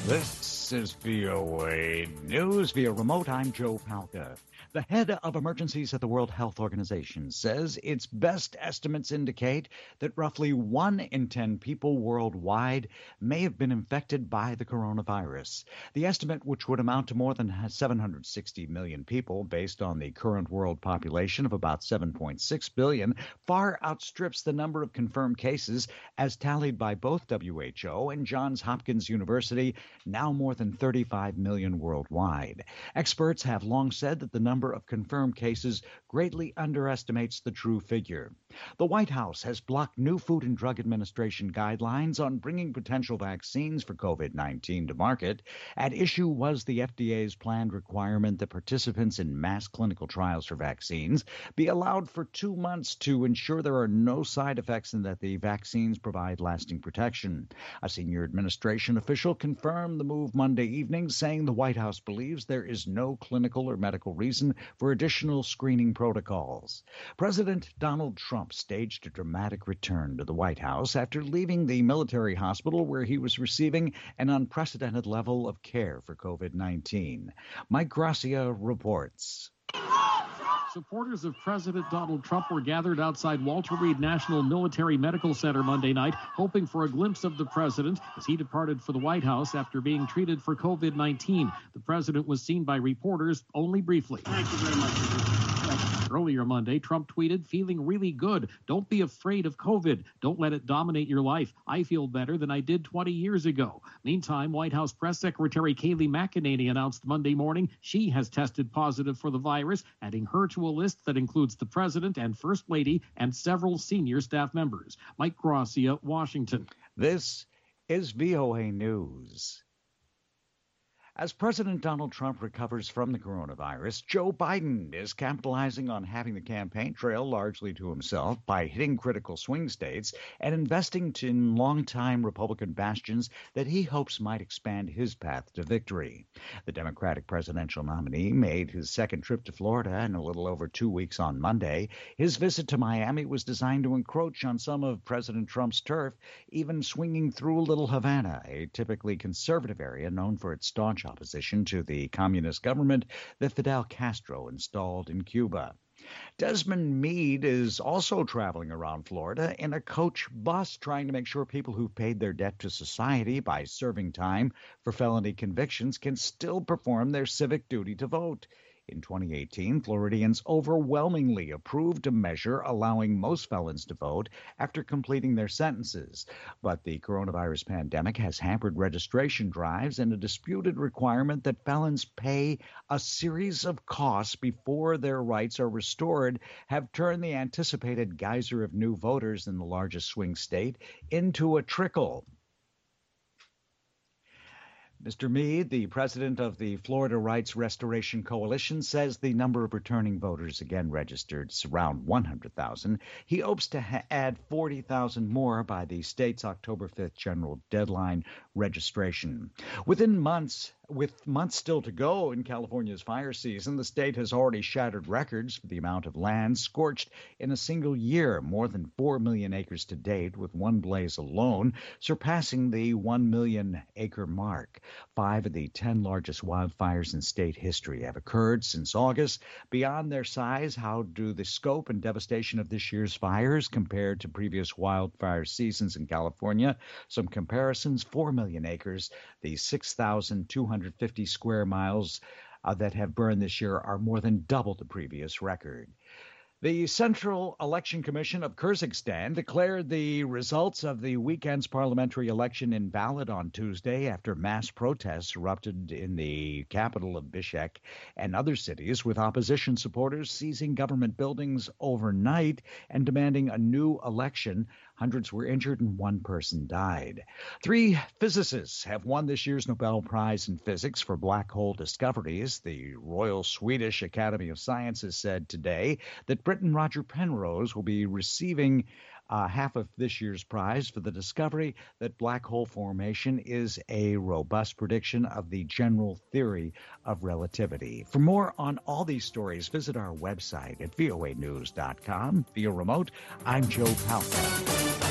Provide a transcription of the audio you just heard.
This is VOA News via remote. I'm Joe Palca. The head of emergencies at the World Health Organization says its best estimates indicate that roughly 1 in 10 people worldwide may have been infected by the coronavirus. The estimate, which would amount to more than 760 million people based on the current world population of about 7.6 billion, far outstrips the number of confirmed cases as tallied by both WHO and Johns Hopkins University, now more than 35 million worldwide. Experts have long said that the number of confirmed cases greatly underestimates the true figure. The White House has blocked new Food and Drug Administration guidelines on bringing potential vaccines for COVID-19 to market. At issue was the FDA's planned requirement that participants in mass clinical trials for vaccines be allowed for 2 months to ensure there are no side effects and that the vaccines provide lasting protection. A senior administration official confirmed the move Monday evening, saying the White House believes there is no clinical or medical reason for additional screening protocols. President Donald Trump staged a dramatic return to the White House after leaving the military hospital where he was receiving an unprecedented level of care for COVID-19. Mike Gracia reports. Supporters of President Donald Trump were gathered outside Walter Reed National Military Medical Center Monday night, hoping for a glimpse of the president as he departed for the White House after being treated for COVID-19. The president was seen by reporters only briefly. Thank you very much. Earlier Monday, Trump tweeted, "Feeling really good. Don't be afraid of COVID. Don't let it dominate your life. I feel better than I did 20 years ago." Meantime, White House Press Secretary Kayleigh McEnany announced Monday morning she has tested positive for the virus, adding her to a list that includes the president and first lady and several senior staff members. Mike Gracia, Washington. This is VOA News. As President Donald Trump recovers from the coronavirus, Joe Biden is capitalizing on having the campaign trail largely to himself by hitting critical swing states and investing in longtime Republican bastions that he hopes might expand his path to victory. The Democratic presidential nominee made his second trip to Florida in a little over 2 weeks on Monday. His visit to Miami was designed to encroach on some of President Trump's turf, even swinging through Little Havana, a typically conservative area known for its staunch opposition to the communist government that Fidel Castro installed in Cuba. Desmond Meade is also traveling around Florida in a coach bus, trying to make sure people who've paid their debt to society by serving time for felony convictions can still perform their civic duty to vote. In 2018, Floridians overwhelmingly approved a measure allowing most felons to vote after completing their sentences. But the coronavirus pandemic has hampered registration drives, and a disputed requirement that felons pay a series of costs before their rights are restored have turned the anticipated geyser of new voters in the largest swing state into a trickle. Mr. Meade, the president of the Florida Rights Restoration Coalition, says the number of returning voters again registered is around 100,000. He hopes to add 40,000 more by the state's October 5th general deadline registration. With months still to go in California's fire season, the state has already shattered records for the amount of land scorched in a single year, more than 4 million acres to date, with one blaze alone surpassing the 1 million acre mark. 5 of the 10 largest wildfires in state history have occurred since August. Beyond their size, how do the scope and devastation of this year's fires compare to previous wildfire seasons in California? Some comparisons: 4 million acres, the 6,250 square miles that have burned this year are more than double the previous record. The Central Election Commission of Kyrgyzstan declared the results of the weekend's parliamentary election invalid on Tuesday after mass protests erupted in the capital of Bishkek and other cities, with opposition supporters seizing government buildings overnight and demanding a new election. Hundreds were injured and one person died. 3 physicists have won this year's Nobel Prize in Physics for black hole discoveries. The Royal Swedish Academy of Sciences said today that Briton Roger Penrose will be receiving half of this year's prize for the discovery that black hole formation is a robust prediction of the general theory of relativity. For more on all these stories, visit our website at voanews.com. Via remote, I'm Joe Palca.